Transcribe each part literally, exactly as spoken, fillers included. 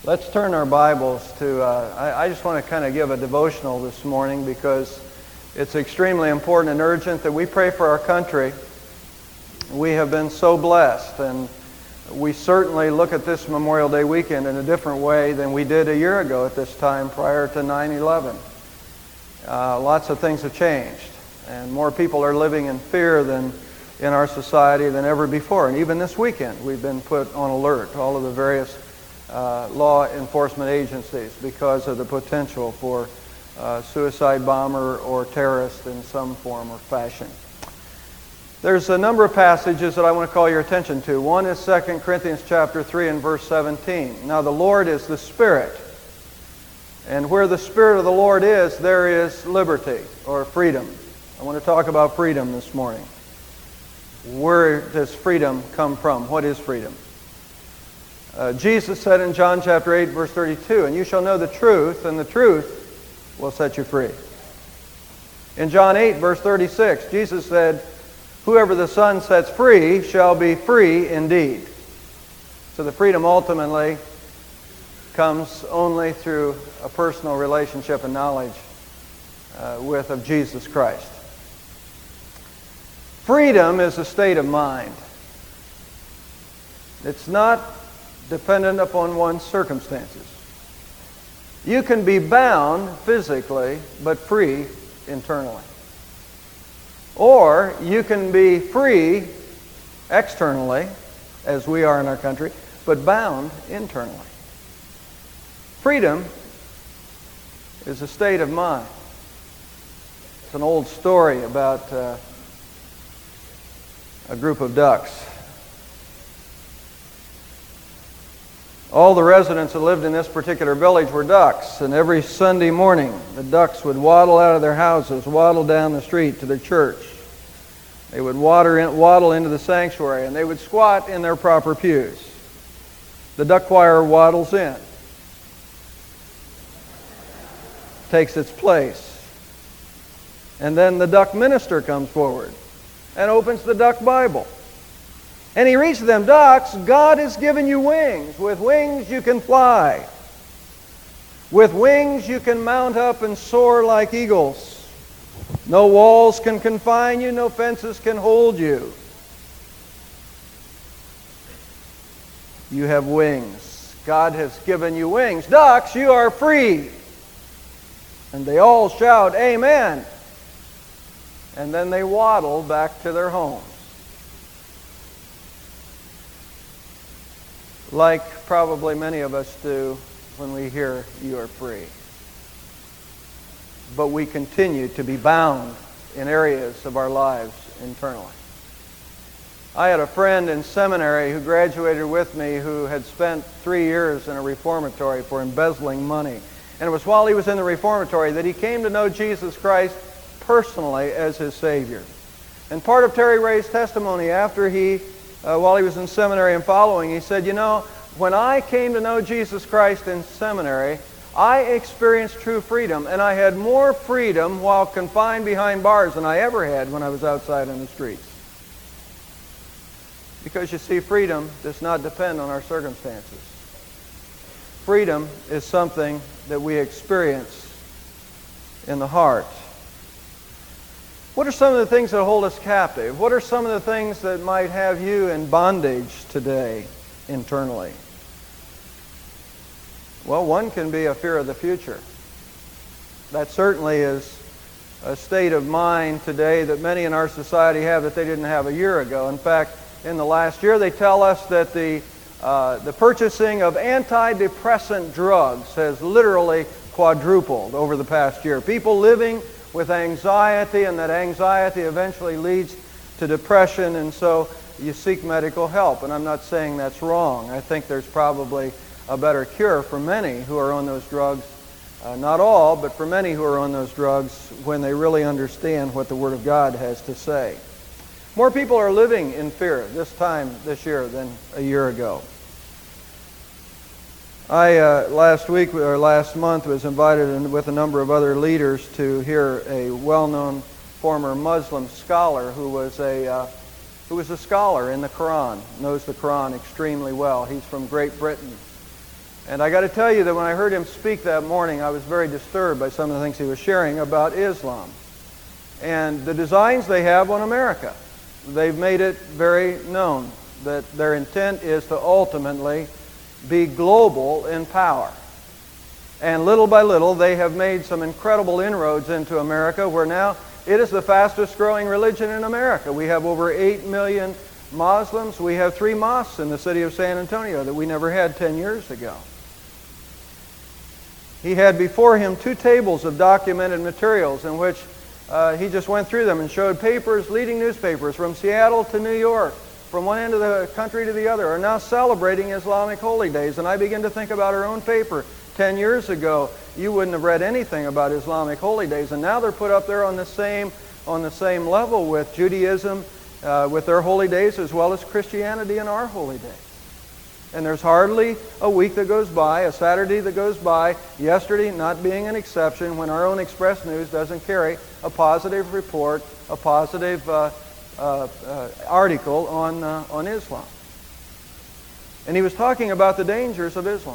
Let's turn our Bibles to, uh, I, I just want to kind of give a devotional this morning because it's extremely important and urgent that we pray for our country. We have been so blessed, and we certainly look at this Memorial Day weekend in a different way than we did a year ago at this time prior to nine eleven. Uh, lots of things have changed, and more people are living in fear than in our society than ever before. And even this weekend, we've been put on alert, all of the various Uh, law enforcement agencies, because of the potential for uh, suicide bomber or terrorist in some form or fashion. There's a number of passages that I want to call your attention to. One is Second Corinthians chapter three and verse seventeen. Now the Lord is the Spirit, and where the Spirit of the Lord is, there is liberty or freedom. I want to talk about freedom this morning. Where does freedom come from? What is freedom? Uh, Jesus said in John chapter eight, verse thirty-two, "And you shall know the truth, and the truth will set you free." In John eight, verse thirty-six, Jesus said, "Whoever the Son sets free shall be free indeed." So the freedom ultimately comes only through a personal relationship and knowledge uh, with of Jesus Christ. Freedom is a state of mind. It's not dependent upon one's circumstances. You can be bound physically, but free internally. Or you can be free externally, as we are in our country, but bound internally. Freedom is a state of mind. It's an old story about uh, a group of ducks. All the residents that lived in this particular village were ducks, and every Sunday morning the ducks would waddle out of their houses, waddle down the street to their church. They would water in, waddle into the sanctuary, and they would squat in their proper pews. The duck choir waddles in, takes its place, and then the duck minister comes forward and opens the duck Bible. And he reads to them, "Ducks, God has given you wings. With wings you can fly. With wings you can mount up and soar like eagles. No walls can confine you, no fences can hold you. You have wings. God has given you wings. Ducks, you are free." And they all shout, "Amen." And then they waddle back to their homes. Like probably many of us do when we hear you are free. But we continue to be bound in areas of our lives internally. I had a friend in seminary who graduated with me who had spent three years in a reformatory for embezzling money. And it was while he was in the reformatory that he came to know Jesus Christ personally as his Savior. And part of Terry Ray's testimony after he Uh, while he was in seminary and following, he said, "You know, when I came to know Jesus Christ in seminary, I experienced true freedom, and I had more freedom while confined behind bars than I ever had when I was outside in the streets." Because you see, freedom does not depend on our circumstances. Freedom is something that we experience in the heart. What are some of the things that hold us captive? What are some of the things that might have you in bondage today internally? Well, one can be a fear of the future. That certainly is a state of mind today that many in our society have that they didn't have a year ago. In fact, in the last year, they tell us that the, uh, the purchasing of antidepressant drugs has literally quadrupled over the past year. People living with anxiety, and that anxiety eventually leads to depression, and so you seek medical help. And I'm not saying that's wrong. I think there's probably a better cure for many who are on those drugs. Uh, not all, but for many who are on those drugs when they really understand what the Word of God has to say. More people are living in fear this time this year than a year ago. I, uh, last week or last month, was invited in, with a number of other leaders to hear a well-known former Muslim scholar who was a uh, who was a scholar in the Quran, knows the Quran extremely well. He's from Great Britain. And I got to tell you that when I heard him speak that morning, I was very disturbed by some of the things he was sharing about Islam and the designs they have on America. They've made it very known that their intent is to ultimately be global in power. And little by little, they have made some incredible inroads into America, where now it is the fastest growing religion in America. We have over eight million Muslims. We have three mosques in the city of San Antonio that we never had ten years ago. He had before him two tables of documented materials in which uh, he just went through them and showed papers, leading newspapers from Seattle to New York, from one end of the country to the other, are now celebrating Islamic holy days. And I begin to think about our own paper. Ten years ago, you wouldn't have read anything about Islamic holy days, and now they're put up there on the same on the same level with Judaism, uh, with their holy days, as well as Christianity and our holy days. And there's hardly a week that goes by, a Saturday that goes by, yesterday not being an exception, when our own Express News doesn't carry a positive report, a positive uh, uh, uh, article on uh, on Islam. And he was talking about the dangers of Islam.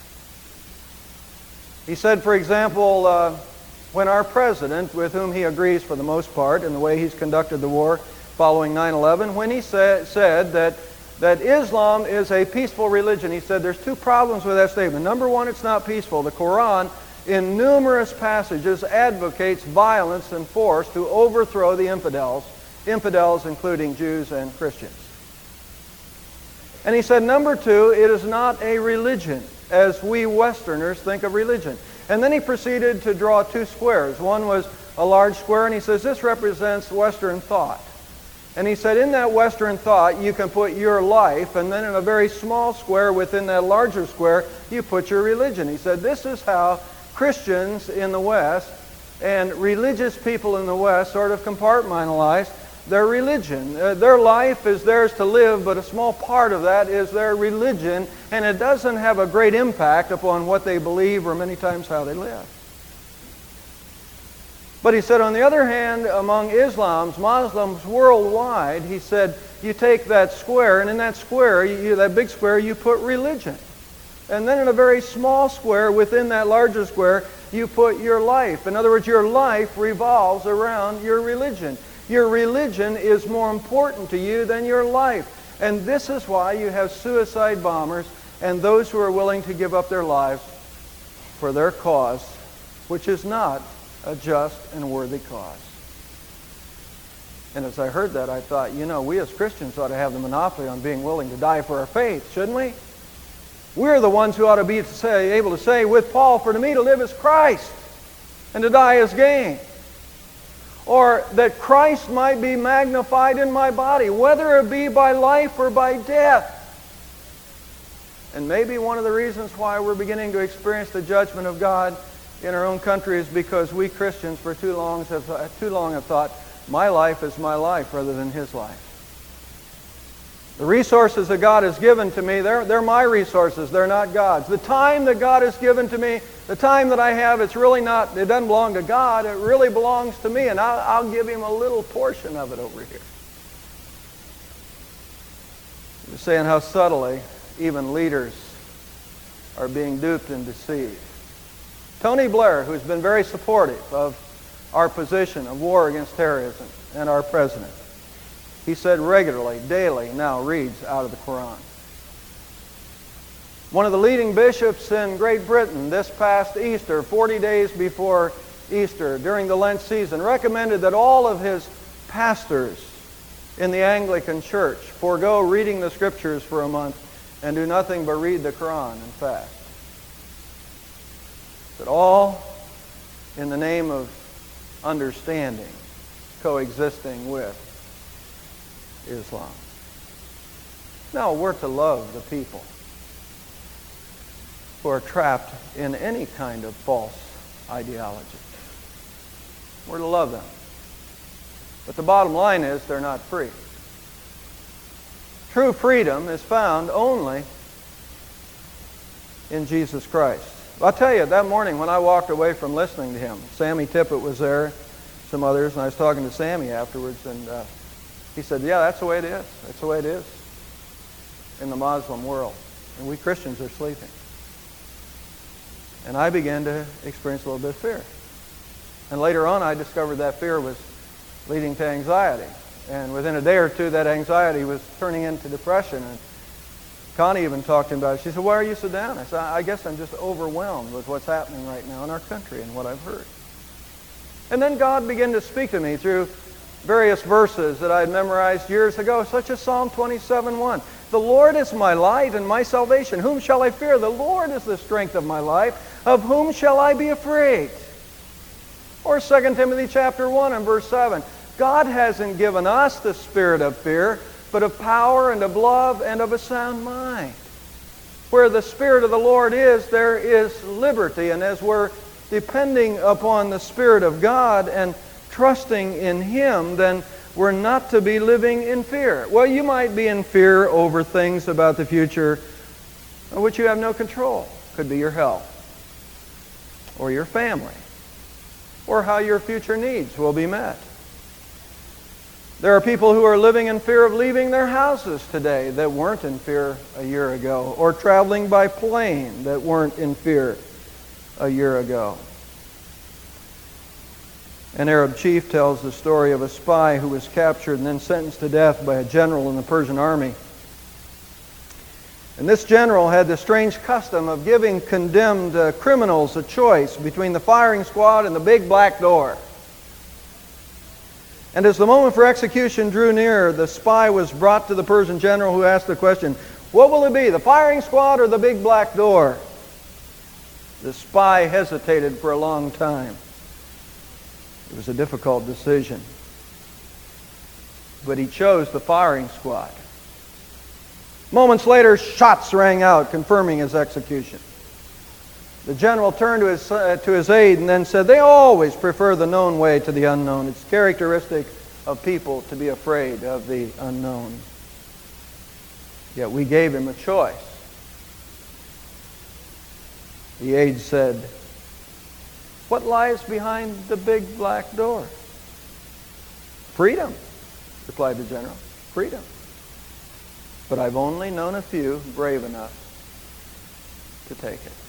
He said, for example, uh, when our president, with whom he agrees for the most part in the way he's conducted the war following nine eleven, when he sa- said that, that Islam is a peaceful religion, he said there's two problems with that statement. Number one, it's not peaceful. The Quran, in numerous passages, advocates violence and force to overthrow the infidels, infidels including Jews and Christians. And he said, number two, it is not a religion, as we Westerners think of religion. And then he proceeded to draw two squares. One was a large square, and he says, this represents Western thought. And he said, in that Western thought, you can put your life, and then in a very small square within that larger square, you put your religion. He said, this is how Christians in the West and religious people in the West sort of compartmentalize their religion. Uh, their life is theirs to live, but a small part of that is their religion, and it doesn't have a great impact upon what they believe or many times how they live. But he said, on the other hand, among Islams, Muslims worldwide, he said, you take that square, and in that square, you, that big square, you put religion. And then in a very small square, within that larger square, you put your life. In other words, your life revolves around your religion. Your religion is more important to you than your life. And this is why you have suicide bombers and those who are willing to give up their lives for their cause, which is not a just and worthy cause. And as I heard that, I thought, you know, we as Christians ought to have the monopoly on being willing to die for our faith, shouldn't we? We're the ones who ought to be to say, able to say with Paul, for to me to live is Christ, and to die is gain. Or that Christ might be magnified in my body, whether it be by life or by death. And maybe one of the reasons why we're beginning to experience the judgment of God in our own country is because we Christians for too long have, too long have thought, my life is my life rather than His life. The resources that God has given to me, they're, they're my resources, they're not God's. The time that God has given to me, the time that I have, it's really not, it doesn't belong to God, it really belongs to me, and I'll, I'll give Him a little portion of it over here. You're saying how subtly even leaders are being duped and deceived. Tony Blair, who's been very supportive of our position of war against terrorism, and our president, he said regularly, daily, now reads out of the Quran. One of the leading bishops in Great Britain this past Easter, forty days before Easter, during the Lent season, recommended that all of his pastors in the Anglican Church forego reading the Scriptures for a month and do nothing but read the Quran and fast. But all in the name of understanding, coexisting with Islam. No, we're to love the people who are trapped in any kind of false ideology. We're to love them. But the bottom line is they're not free. True freedom is found only in Jesus Christ. I'll tell you, that morning when I walked away from listening to him, Sammy Tippett was there, some others, and I was talking to Sammy afterwards, and uh, he said, yeah, that's the way it is. That's the way it is in the Muslim world. And we Christians are sleeping. And I began to experience a little bit of fear. And later on, I discovered that fear was leading to anxiety. And within a day or two, that anxiety was turning into depression. And Connie even talked to him about it. She said, "Why are you so down?" I said, "I guess I'm just overwhelmed with what's happening right now in our country and what I've heard." And then God began to speak to me through various verses that I had memorized years ago, such as Psalm twenty-seven one. "The Lord is my light and my salvation. Whom shall I fear? The Lord is the strength of my life. Of whom shall I be afraid?" Or Second Timothy chapter one and verse seven. "God hasn't given us the spirit of fear, but of power and of love and of a sound mind." Where the Spirit of the Lord is, there is liberty. And as we're depending upon the Spirit of God and trusting in Him, then we're not to be living in fear. Well, you might be in fear over things about the future of which you have no control. Could be your health, or your family, or how your future needs will be met. There are people who are living in fear of leaving their houses today that weren't in fear a year ago, or traveling by plane that weren't in fear a year ago. An Arab chief tells the story of a spy who was captured and then sentenced to death by a general in the Persian army. And this general had the strange custom of giving condemned uh, criminals a choice between the firing squad and the big black door. And as the moment for execution drew near, the spy was brought to the Persian general, who asked the question, "What will it be, the firing squad or the big black door?" The spy hesitated for a long time. It was a difficult decision. But he chose the firing squad. Moments later, shots rang out, confirming his execution. The general turned to his, uh, to his aide and then said, "They always prefer the known way to the unknown. It's characteristic of people to be afraid of the unknown." Yet we gave him a choice. The aide said, "What lies behind the big black door?" "Freedom," replied the general. "Freedom. But I've only known a few brave enough to take it."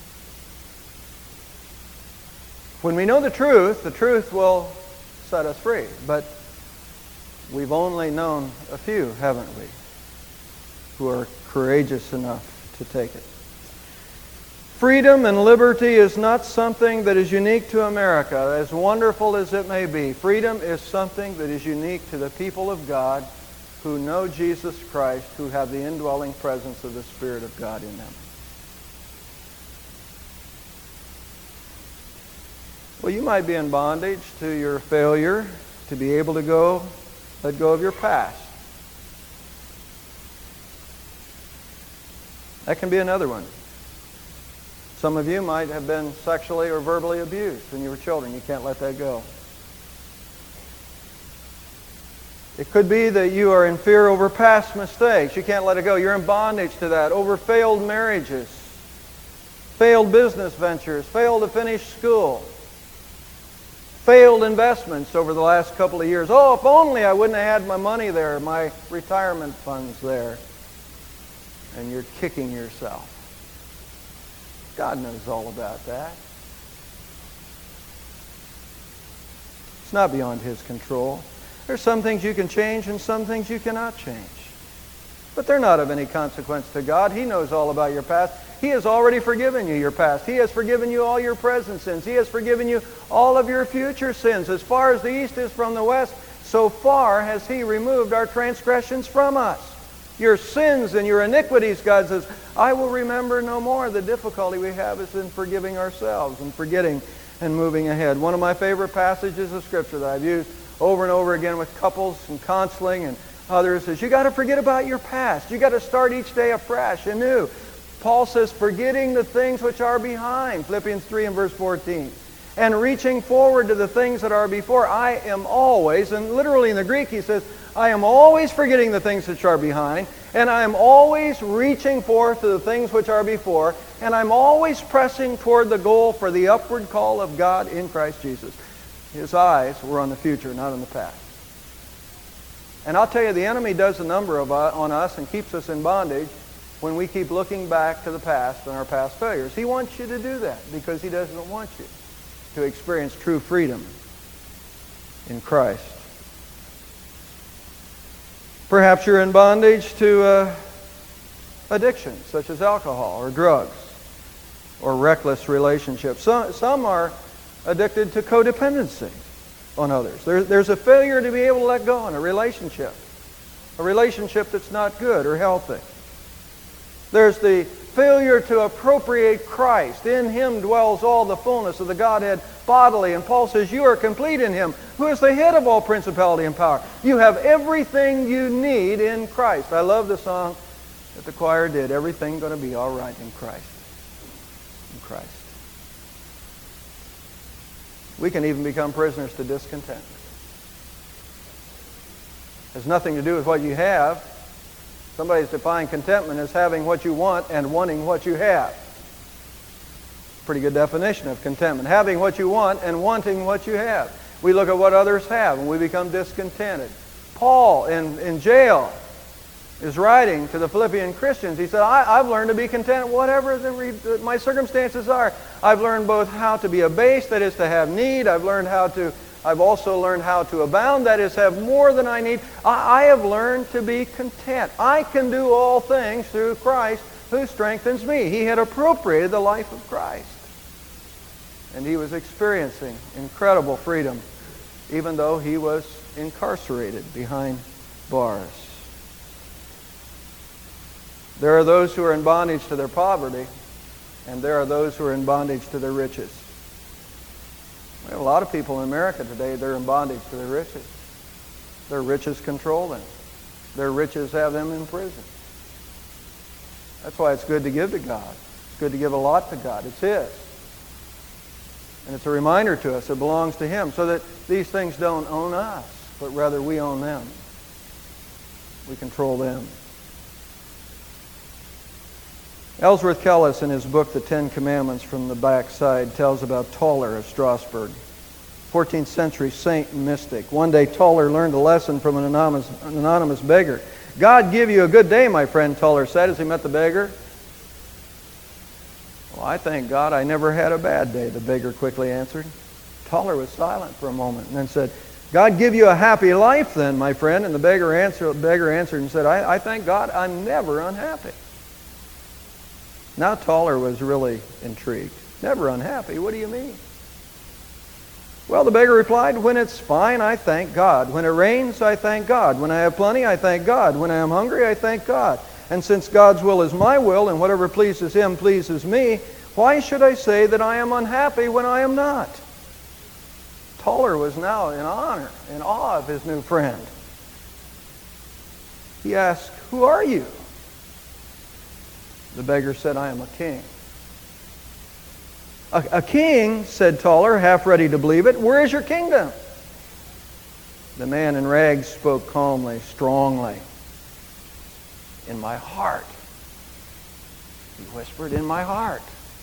When we know the truth, the truth will set us free. But we've only known a few, haven't we, who are courageous enough to take it. Freedom and liberty is not something that is unique to America, as wonderful as it may be. Freedom is something that is unique to the people of God who know Jesus Christ, who have the indwelling presence of the Spirit of God in them. Well, you might be in bondage to your failure to be able to go, let go of your past. That can be another one. Some of you might have been sexually or verbally abused when you were children. You can't let that go. It could be that you are in fear over past mistakes. You can't let it go. You're in bondage to that. Over failed marriages, failed business ventures, failed to finish school, failed investments over the last couple of years. Oh, if only I wouldn't have had my money there, my retirement funds there. And you're kicking yourself. God knows all about that. It's not beyond His control. There's some things you can change and some things you cannot change. But they're not of any consequence to God. He knows all about your past. He has already forgiven you your past. He has forgiven you all your present sins. He has forgiven you all of your future sins. As far as the east is from the west, so far has He removed our transgressions from us. Your sins and your iniquities, God says, I will remember no more. The difficulty we have is in forgiving ourselves and forgetting and moving ahead. One of my favorite passages of Scripture that I've used over and over again with couples and counseling and others is, you got to forget about your past. You got to start each day afresh, anew. Paul says, forgetting the things which are behind, Philippians three and verse fourteen, and reaching forward to the things that are before. I am always, and literally in the Greek he says, I am always forgetting the things which are behind, and I am always reaching forth to the things which are before, and I'm always pressing toward the goal for the upward call of God in Christ Jesus. His eyes were on the future, not on the past. And I'll tell you, the enemy does a number of uh, on us and keeps us in bondage when we keep looking back to the past and our past failures. He wants you to do that because He doesn't want you to experience true freedom in Christ. Perhaps you're in bondage to uh, addiction, such as alcohol or drugs or reckless relationships. Some, some are addicted to codependency on others. There, there's a failure to be able to let go in a relationship, a relationship that's not good or healthy. There's the failure to appropriate Christ. In Him dwells all the fullness of the Godhead bodily. And Paul says, you are complete in Him, who is the head of all principality and power. You have everything you need in Christ. I love the song that the choir did, everything going to be all right in Christ. In Christ. We can even become prisoners to discontent. It has nothing to do with what you have. Somebody's defined contentment as having what you want and wanting what you have. Pretty good definition of contentment. Having what you want and wanting what you have. We look at what others have and we become discontented. Paul in, in jail is writing to the Philippian Christians. He said, I, I've learned to be content whatever the, my circumstances are. I've learned both how to be abased, that is to have need. I've learned how to I've also learned how to abound, that is, have more than I need. I, I have learned to be content. I can do all things through Christ who strengthens me. He had appropriated the life of Christ. And he was experiencing incredible freedom, even though he was incarcerated behind bars. There are those who are in bondage to their poverty, and there are those who are in bondage to their riches. We have a lot of people in America today, they're in bondage to their riches. Their riches control them. Their riches have them in prison. That's why it's good to give to God. It's good to give a lot to God. It's His. And it's a reminder to us it belongs to Him, so that these things don't own us, but rather we own them. We control them. Ellsworth Kellis, in his book, The Ten Commandments, from the backside, tells about Toller of Strasbourg, fourteenth century saint and mystic. One day, Toller learned a lesson from an anonymous, an anonymous beggar. God give you a good day, my friend, Toller said as he met the beggar. Well, I thank God I never had a bad day, the beggar quickly answered. Toller was silent for a moment and then said, God give you a happy life then, my friend. And the beggar answered, beggar answered and said, I, I thank God I'm never unhappy. Now Toller was really intrigued. Never unhappy? What do you mean? Well, the beggar replied, when it's fine, I thank God. When it rains, I thank God. When I have plenty, I thank God. When I am hungry, I thank God. And since God's will is my will, and whatever pleases Him pleases me, why should I say that I am unhappy when I am not? Toller was now in honor, in awe of his new friend. He asked, who are you? The beggar said, I am a king. A, a king, said Toller, half ready to believe it. Where is your kingdom? The man in rags spoke calmly, strongly. In my heart. He whispered, in my heart.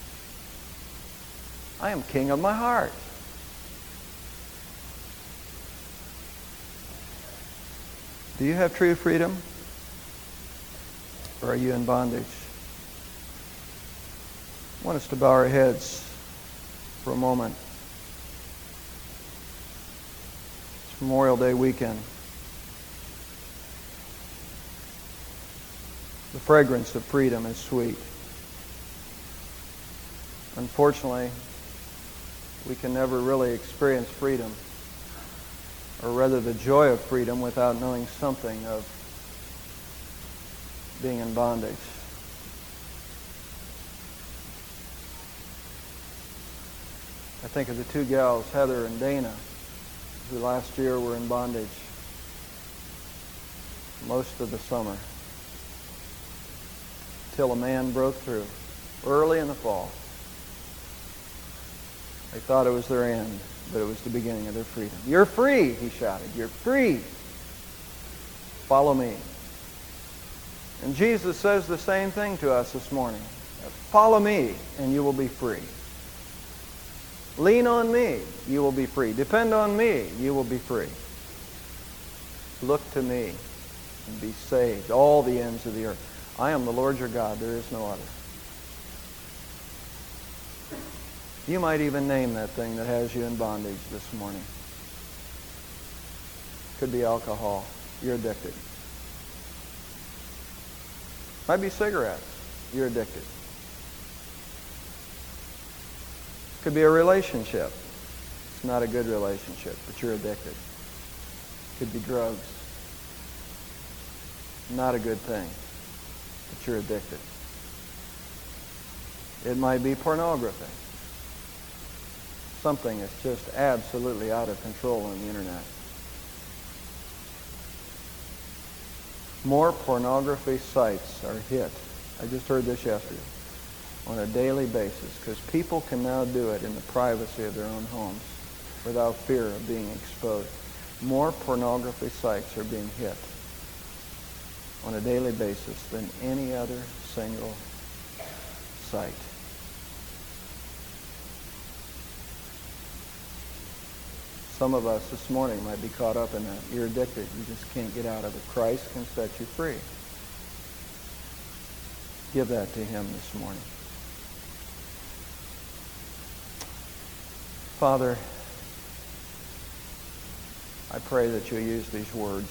I am king of my heart. Do you have true freedom? Or are you in bondage? I want us to bow our heads for a moment. It's Memorial Day weekend. The fragrance of freedom is sweet. Unfortunately, we can never really experience freedom, or rather the joy of freedom, without knowing something of being in bondage. I think of the two gals, Heather and Dana, who last year were in bondage most of the summer, till a man broke through early in the fall. They thought it was their end, but it was the beginning of their freedom. You're free, he shouted. You're free. Follow me. And Jesus says the same thing to us this morning. Follow me, and you will be free. Lean on me, you will be free. Depend on me, you will be free. Look to me and be saved, all the ends of the earth. I am the Lord your God. There is no other. You might even name that thing that has you in bondage this morning. Could be alcohol. You're addicted. Might be cigarettes. You're addicted. Could be a relationship. It's not a good relationship, but you're addicted. Could be drugs. Not a good thing, but you're addicted. It might be pornography. Something that's just absolutely out of control on the internet. More pornography sites are hit. I just heard this yesterday. On a daily basis, because people can now do it in the privacy of their own homes without fear of being exposed. More pornography sites are being hit on a daily basis than any other single site. Some of us this morning might be caught up in that. You're addicted. You just can't get out of it. Christ can set you free. Give that to him this morning. Father, I pray that you'll use these words.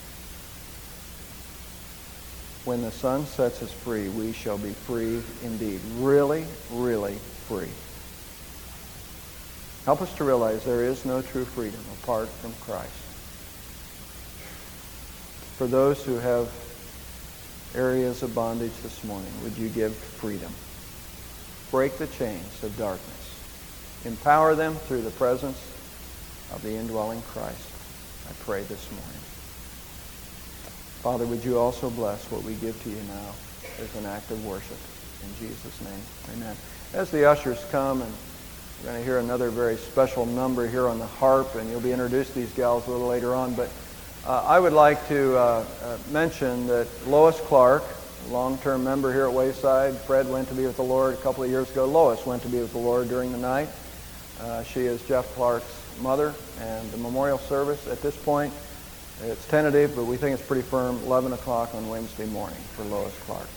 When the Son sets us free, we shall be free indeed. Really, really free. Help us to realize there is no true freedom apart from Christ. For those who have areas of bondage this morning, would you give freedom? Break the chains of darkness. Empower them through the presence of the indwelling Christ. I pray this morning. Father, would you also bless what we give to you now as an act of worship. In Jesus' name, amen. As the ushers come, and we're going to hear another very special number here on the harp, and you'll be introduced to these gals a little later on, but uh, I would like to uh, uh, mention that Lois Clark, a long-term member here at Wayside, Fred went to be with the Lord a couple of years ago. Lois went to be with the Lord during the night. Uh, she is Jeff Clark's mother, and the memorial service at this point, it's tentative, but we think it's pretty firm, eleven o'clock on Wednesday morning for Lois Clark.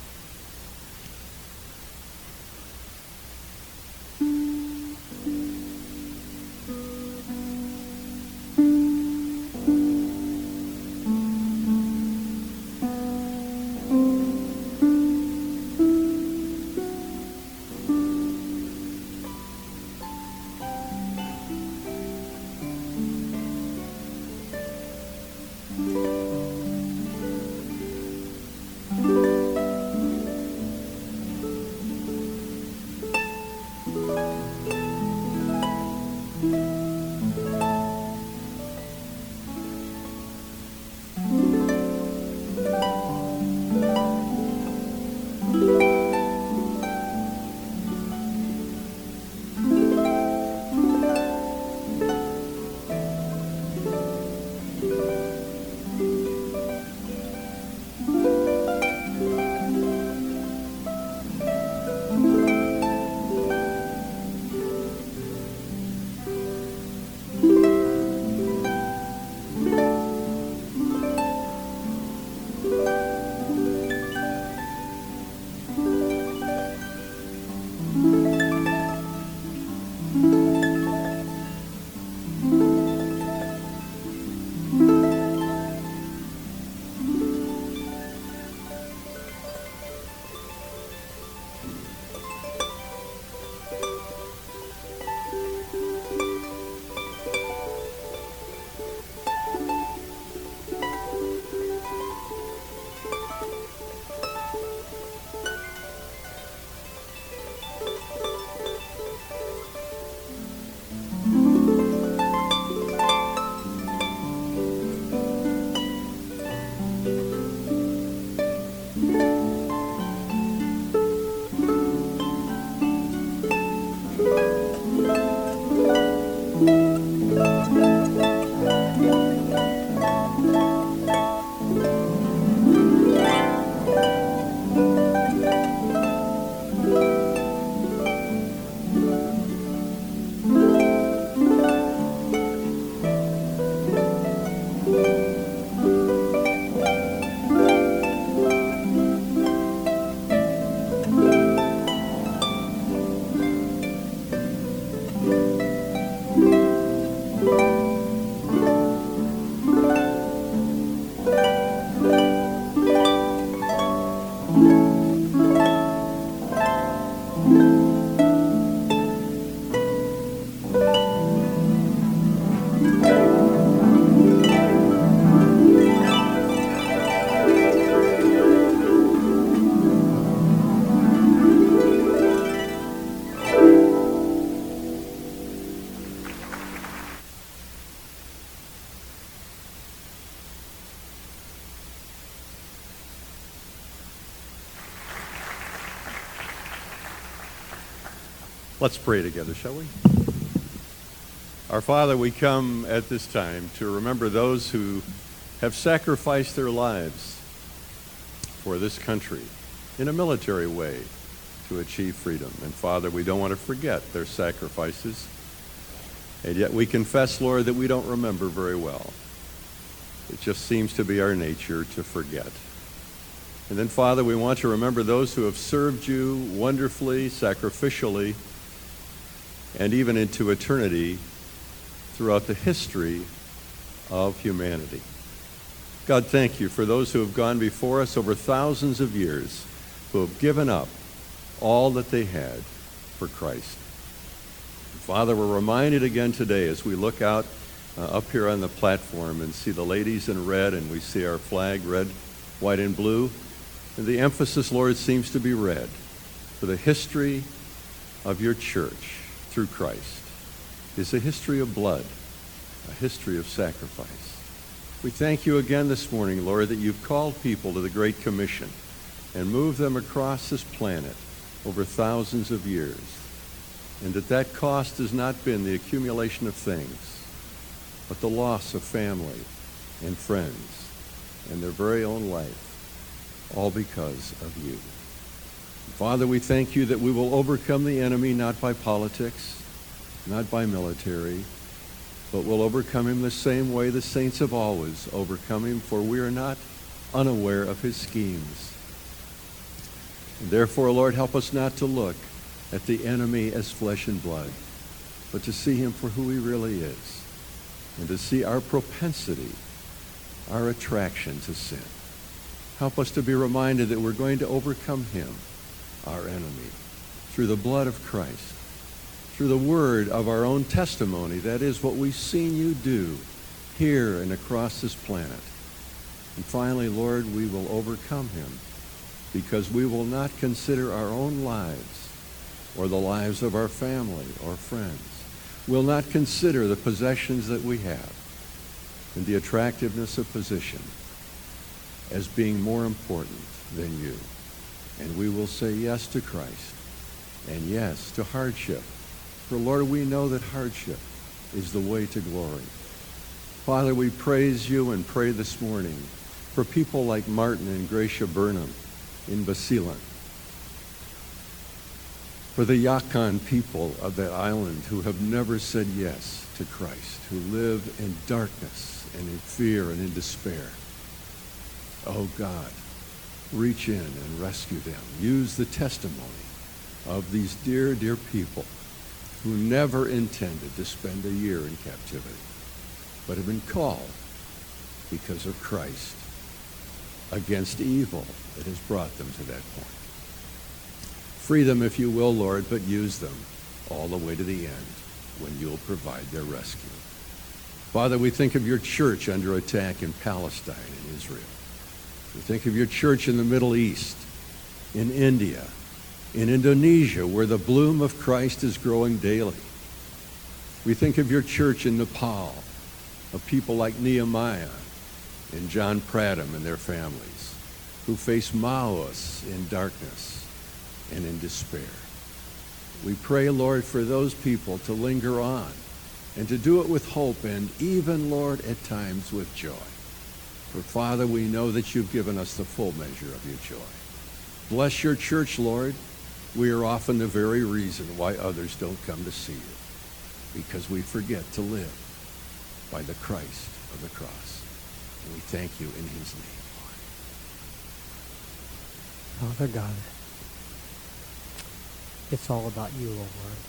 Let's pray together, shall we? Our Father, we come at this time to remember those who have sacrificed their lives for this country in a military way to achieve freedom. And Father, we don't want to forget their sacrifices. And yet we confess, Lord, that we don't remember very well. It just seems to be our nature to forget. And then, Father, we want to remember those who have served you wonderfully, sacrificially, and even into eternity throughout the history of humanity. God, thank you for those who have gone before us over thousands of years, who have given up all that they had for Christ. Father, we're reminded again today as we look out uh, up here on the platform and see the ladies in red, and we see our flag, red, white, and blue. And the emphasis, Lord, seems to be red for the history of your church through Christ is a history of blood, a history of sacrifice. We thank you again this morning, Lord, that you've called people to the Great Commission and moved them across this planet over thousands of years, and that that cost has not been the accumulation of things, but the loss of family and friends and their very own life, all because of you. Father, we thank you that we will overcome the enemy not by politics, not by military, but we'll overcome him the same way the saints have always overcome him, for we are not unaware of his schemes. And therefore, Lord, help us not to look at the enemy as flesh and blood, but to see him for who he really is, and to see our propensity, our attraction to sin. Help us to be reminded that we're going to overcome him, our enemy, through the blood of Christ, through the word of our own testimony. That is what we've seen you do here and across this planet. And finally, Lord, we will overcome him because we will not consider our own lives or the lives of our family or friends. We'll not consider the possessions that we have and the attractiveness of position as being more important than you. And we will say yes to Christ and yes to hardship. For Lord, we know that hardship is the way to glory. Father, we praise you and pray this morning for people like Martin and Gracia Burnham in Basilan, for the Yukon people of that island who have never said yes to Christ, who live in darkness and in fear and in despair. Oh God, reach in and rescue them. Use the testimony of these dear, dear people who never intended to spend a year in captivity, but have been called because of Christ against evil that has brought them to that point. Free them, if you will, Lord, but use them all the way to the end when you'll provide their rescue. Father, we think of your church under attack in Palestine and Israel. We think of your church in the Middle East, in India, in Indonesia, where the bloom of Christ is growing daily. We think of your church in Nepal, of people like Nehemiah and John Pradham and their families, who face Maoists in darkness and in despair. We pray, Lord, for those people to linger on and to do it with hope and even, Lord, at times with joy. For, Father, we know that you've given us the full measure of your joy. Bless your church, Lord. We are often the very reason why others don't come to see you, because we forget to live by the Christ of the cross. And we thank you in his name, Lord. Father God, it's all about you, O Lord.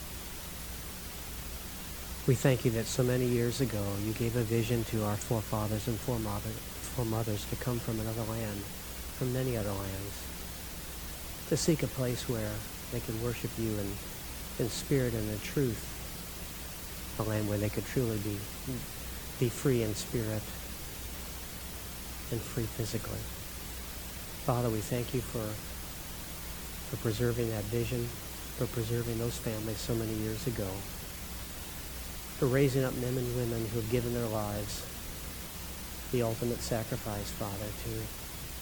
We thank you that so many years ago you gave a vision to our forefathers and foremother, foremothers to come from another land, from many other lands, to seek a place where they could worship you in, in spirit and in truth, a land where they could truly be, be free in spirit and free physically. Father, we thank you for, for preserving that vision, for preserving those families so many years ago, for raising up men and women who have given their lives the ultimate sacrifice, Father, to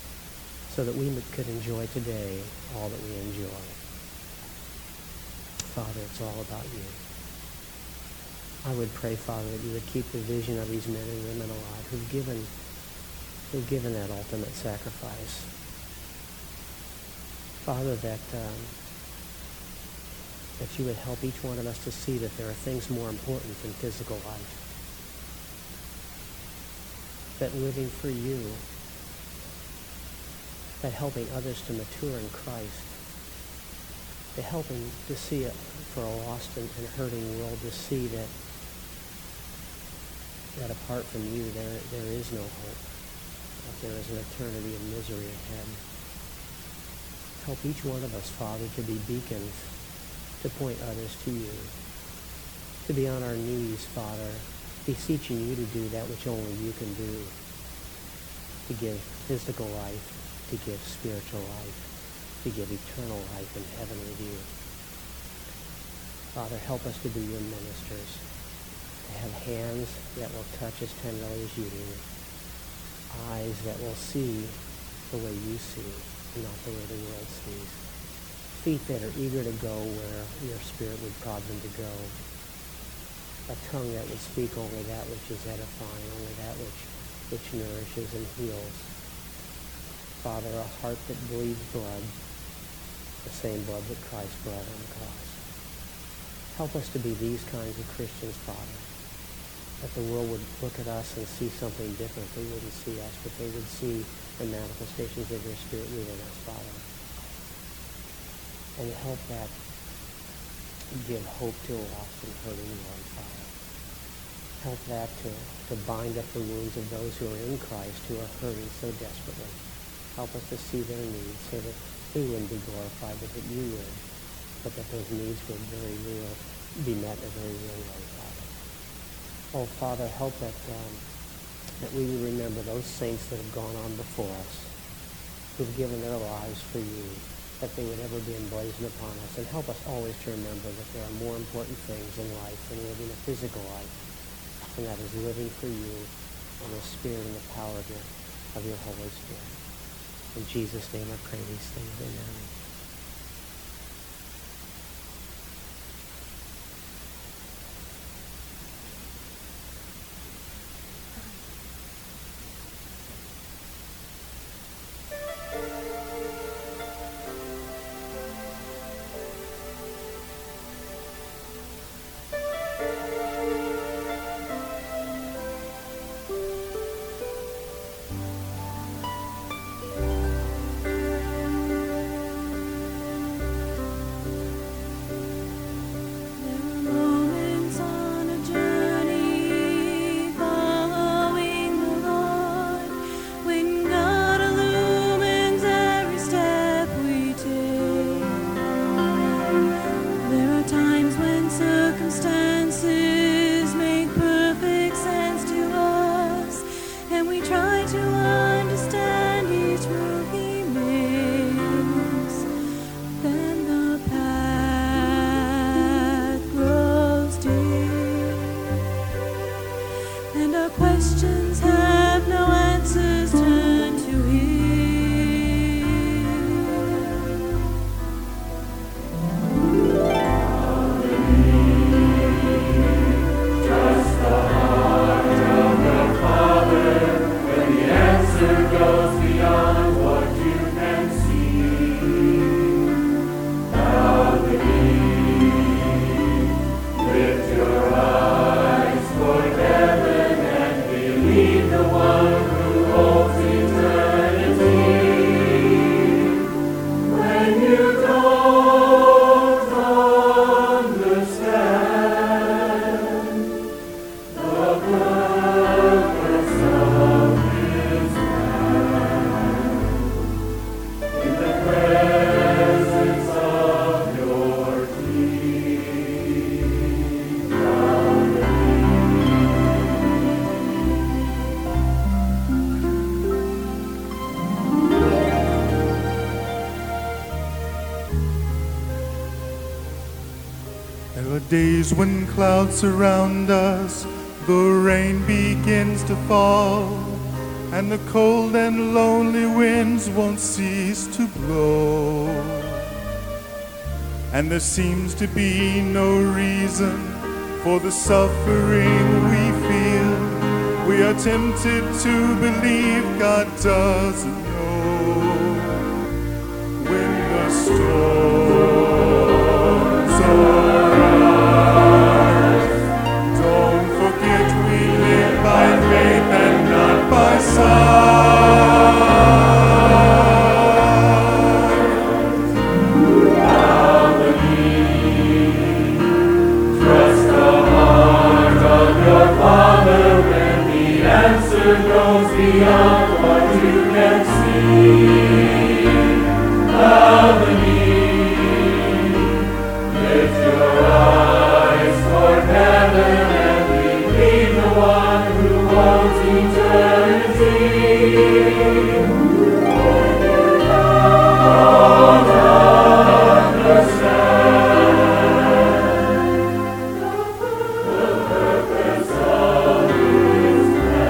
so that we could enjoy today all that we enjoy. Father, it's all about you. I would pray, Father, that you would keep the vision of these men and women alive who've given, who've given that ultimate sacrifice. Father, that um, that you would help each one of us to see that there are things more important than physical life. That living for you, that helping others to mature in Christ, that helping to see it for a lost and, and hurting world, to see that that apart from you there there is no hope, that there is an eternity of misery ahead. Help each one of us, Father, to be beacons, to point others to you, to be on our knees, Father, beseeching you to do that which only you can do, to give physical life, to give spiritual life, to give eternal life in heaven with you. Father, help us to be your ministers, to have hands that will touch as tenderly as you do, eyes that will see the way you see, not the way the world sees, feet that are eager to go where your Spirit would prod them to go, a tongue that would speak only that which is edifying, only that which, which nourishes and heals. Father, a heart that bleeds blood, the same blood that Christ bled on the cross. Help us to be these kinds of Christians, Father, that the world would look at us and see something different. They wouldn't see us, but they would see the manifestations of your Spirit within us, Father. And help that give hope to a lost and hurting world, Father. Help that to, to bind up the wounds of those who are in Christ, who are hurting so desperately. Help us to see their needs so that we wouldn't be glorified, but that you would, but that those needs would very real, be met in a very real way, Father. Oh, Father, help that, um, that we would remember those saints that have gone on before us, who've given their lives for you, that they would ever be emblazoned upon us. And help us always to remember that there are more important things in life than living a physical life, and that is living for you in the Spirit and the power of your, of your Holy Spirit. In Jesus' name I pray these things. Amen. Days when clouds surround us, the rain begins to fall, and the cold and lonely winds won't cease to blow. and there seems to be no reason for the suffering we feel. We are tempted to believe God doesn't know. When the storms arise, don't forget we live by faith and not by sight. Goes beyond what you can see. Love the need. Lift your eyes toward heaven and believe the one who owns eternity. When you don't understand the purpose of His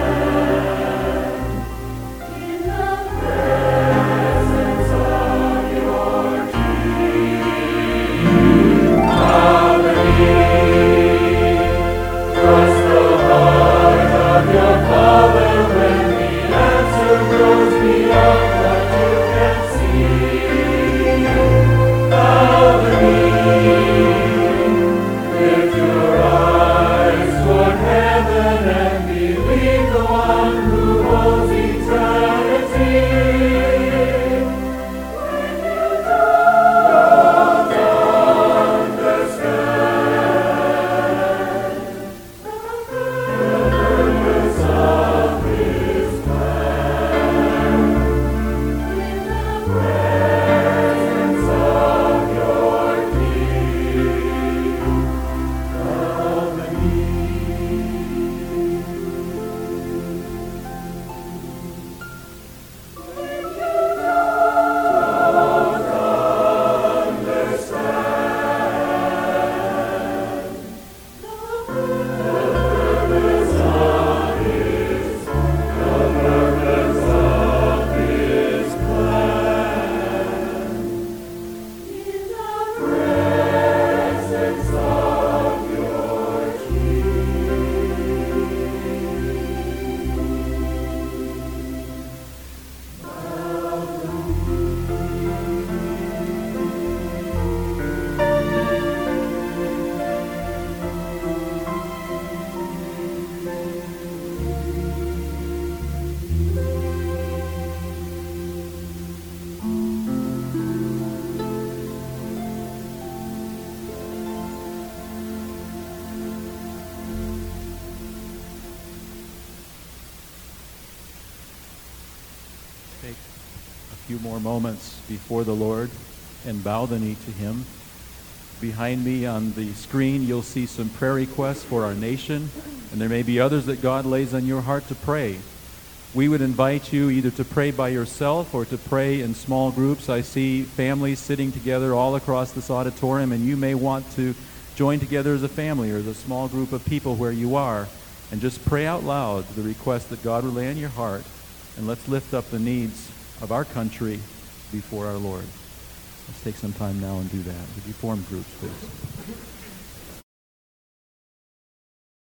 take a few more moments before the Lord and bow the knee to Him. Behind me on the screen, you'll see some prayer requests for our nation, and there may be others that God lays on your heart to pray. We would invite you either to pray by yourself or to pray in small groups. I see families sitting together all across this auditorium, and you may want to join together as a family or as a small group of people where you are, and just pray out loud the request that God will lay on your heart, and let's lift up the needs of our country before our Lord. Let's take some time now and do that. Would you form groups, please?